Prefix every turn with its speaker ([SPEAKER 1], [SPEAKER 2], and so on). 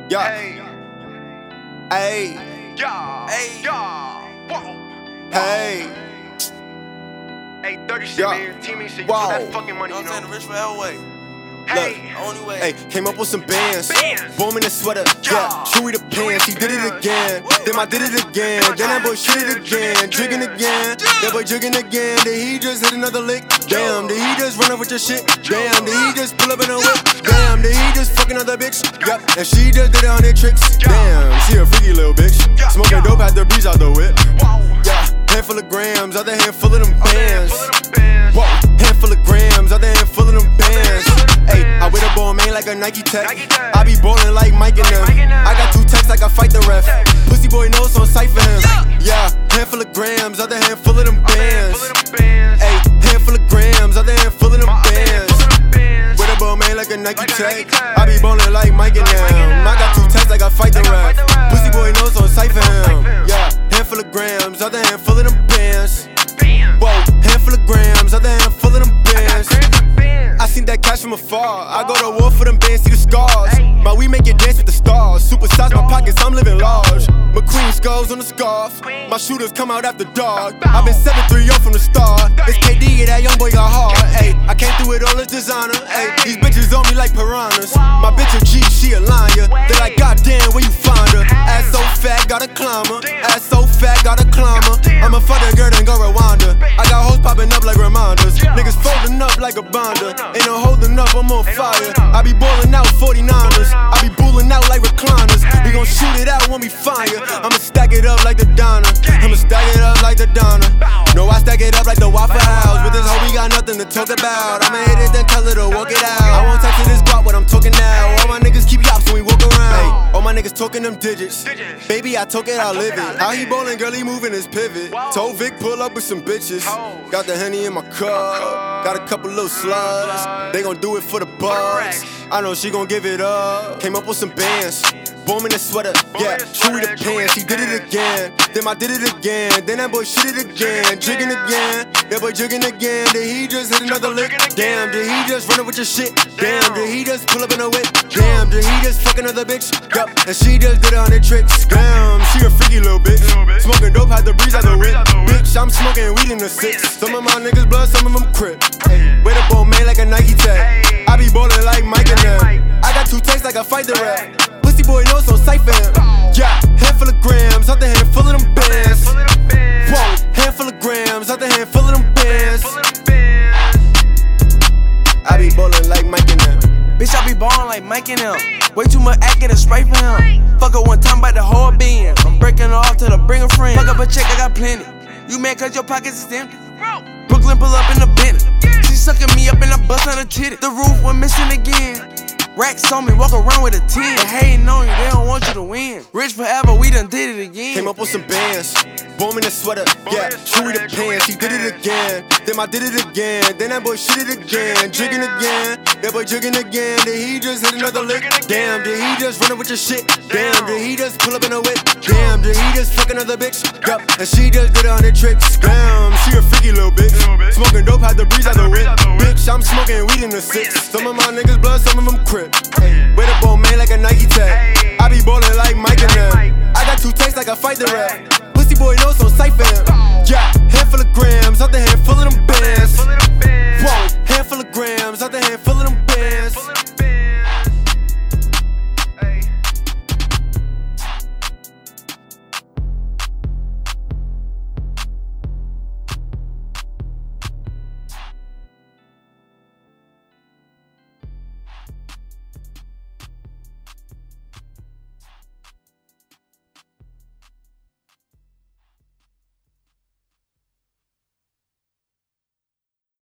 [SPEAKER 1] Yeah.
[SPEAKER 2] Hey.
[SPEAKER 1] Hey.
[SPEAKER 2] Hey.
[SPEAKER 1] Whoa.
[SPEAKER 2] Hey.
[SPEAKER 1] Hey, 30 shit,
[SPEAKER 2] Yeah.
[SPEAKER 1] man. Team ain't shit. You
[SPEAKER 2] Whoa.
[SPEAKER 1] put that fucking money,
[SPEAKER 3] You
[SPEAKER 1] you
[SPEAKER 3] know what I'm saying?
[SPEAKER 1] know.
[SPEAKER 3] The rich forever way.
[SPEAKER 1] Hey.
[SPEAKER 3] Only way.
[SPEAKER 2] Hey, came up with some bands.
[SPEAKER 1] Bands.
[SPEAKER 2] Boom in the sweater. Yeah. Chewy the pants. He did it again. Then I did it again. Then that boy shit it again. Jigging again. That boy jigging again. Did he just hit another lick? Damn. Did he just run up with your shit? Damn. Did he just pull up in a whip? Damn. Did he just fuck another bitch? Yup. And she just did 100 tricks. Damn. She a freaky little bitch. Smoking dope, had the breeze out the whip.
[SPEAKER 1] Whoa.
[SPEAKER 2] Yeah. Handful of grams. Other hand full of them bands.
[SPEAKER 1] Full of them bands.
[SPEAKER 2] Whoa, handful of grams, other hand full of them bands. Ayy, I wear the ball main like a Nike Tech. I be ballin' like Mike and them. I got 2 texts like I fight the ref. Pussy boy knows on sight for him. Yeah, handful of grams, other hand full of them bands. Ayy, handful of grams, other hand full of them bands. Wear the ball main like a Nike Tech. I be ballin' like Mike and them. I got 2 texts like I fight the ref. Pussy boy knows on sight for him. Yeah, handful of grams, other hand full of them bands. Whoa, handful of grams, other hand full of them bands. I seen that cash from afar. I go to war for them bands, see the scars. My we make it dance with the stars. Supersize my pockets, I'm living large. McQueen skulls on the scarf. My shooters come out after dark. I've been 7-3-0 from the start. It's KD, that young boy got hard. Ayy, I came through with all this designer. Ayy, these bitches on me like piranhas. My bitch a G, she a liar. They like, goddamn, where you find her? Ass so fat, gotta climb her. Ass so fat, gotta climb her. I'ma fuck that girl and go Rwanda. I got hoes popping up like reminders. Niggas folding up like a binder. Ain't no holding up, I'm on fire. I be ballin' out 49ers. I be bullin' out like recliners. We gon' shoot it out when we fire. I'ma stack it up like the Donna. I'ma stack it up like the Donna. No, I stack it up like the Waffle House. With this hoe, we got nothing to talk about. I'ma hit it, then tell her to walk it out. I won't text to this guap what I'm talking now. All my niggas keep yops when we walk around. Ay, all my niggas talking them digits. Baby, I talk it, I live it. How he ballin', girl, he moving his pivot. Told Vic pull up with some bitches. Got the Henny in my cup. Got a couple little slugs. They gon' do it for the bucks. I know she gon' give it up. Came up with some bands. Boom in the sweater, yeah, Chewy the pants. He did it again, then I did it again. Then that boy shit it again, jigging again. That boy jigging again. Did he just hit another lick? Damn, did he just run up with your shit? Damn, did he just pull up in a whip? Damn, did he just fuck another bitch? Yup, and she just did 100 tricks. Damn, she a freaky little bitch. Smoking dope, had the breeze out the whip. Bitch, I'm smoking weed in the 6. Some of my niggas blood, some of them crip. Wear the ball main like a Nike Tech. I be ballin' like Mike and them. I got 2 texts like I fight the rap. Pussy boy knows on sight for him. Yeah, handful of grams, other hand full of them bands. Whoa, handful of grams, other hand full of them bands. I be ballin' like Mike and them.
[SPEAKER 3] Bitch, I be ballin' like Mike and them. Way too much acting and spray for him. Fuck her one time about the whole being. I'm breaking her off till I bring a friend. Fuck up a check, I got plenty. You mad cause your pockets is empty? Brooklyn pull up in the Bentley. She sucking me up and I bust on her titty. The roof went missing again. Racks on me, walk around with a 10. They hating on you, they don't want you to win. Rich forever, we done did it again.
[SPEAKER 2] Came up with some bands. Boom in the sweater, yeah, Chewy the pants. He did it again, then I did it again. Then that boy shit it again, jigging again. That boy jigging again. Did he just hit another lick? Damn, did he just run up with your shit? Damn, did he just pull up in a whip? Damn, did he just fuck another bitch? Yup, and she just did 100 tricks. Damn, she a freaky little bitch. Smoking dope, had the breeze out the whip. Bitch, I'm smoking weed in the 6. Some of my niggas blood, some of them crip. Wear the ball main like a Nike Tech. I be ballin' like Mike and them. I got 2 texts like I fight the rap. Pussy boy knows on sight for him.